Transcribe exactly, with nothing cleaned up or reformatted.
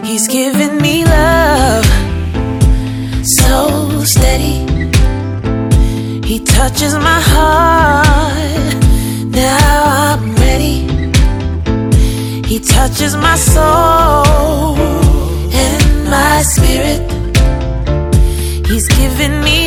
He's giving me love so steady. He touches my heart, now I'm ready. He touches my soul and my spirit. He's giving me